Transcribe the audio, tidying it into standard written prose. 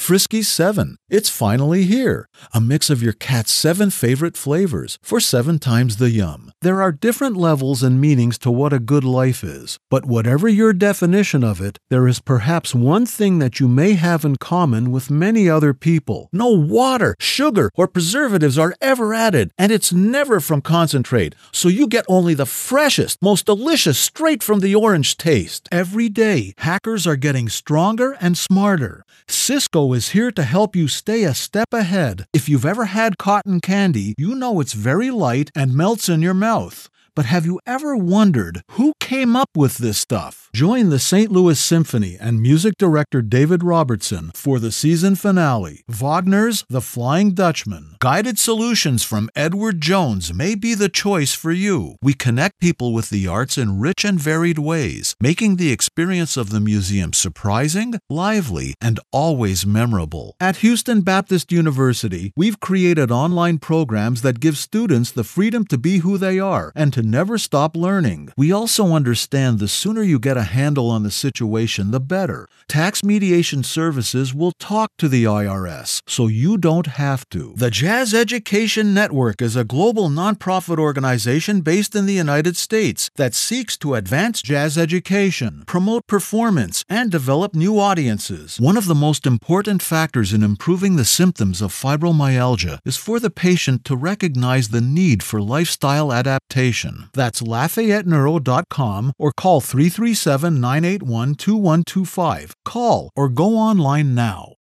Frisky 7. It's finally here. A mix of your cat's 7 favorite flavors for 7 times the yum. There are different levels and meanings to what a good life is, but whatever your definition of it, there is perhaps one thing that you may have in common with many other people. No water, sugar, or preservatives are ever added, and it's never from concentrate, so you get only the freshest, most delicious, straight from the orange taste. Every day, hackers are getting stronger and smarter. Cisco is here to help you stay a step ahead. If you've ever had cotton candy, you know it's very light and melts in your mouth. But have you ever wondered who came up with this stuff? Join the St. Louis Symphony and music director David Robertson for the season finale, Wagner's The Flying Dutchman. Guided solutions from Edward Jones may be the choice for you. We connect people with the arts in rich and varied ways, making the experience of the museum surprising, lively, and always memorable. At Houston Baptist University, we've created online programs that give students the freedom to be who they are and to never stop learning. We also understand the sooner you get a handle on the situation, the better. Tax Mediation Services will talk to the IRS, so you don't have to. The Jazz Education Network is a global nonprofit organization based in the United States that seeks to advance jazz education, promote performance, and develop new audiences. One of the most important factors in improving the symptoms of fibromyalgia is for the patient to recognize the need for lifestyle adaptation. That's LafayetteNeuro.com or call 337-981-2125. Call or go online now.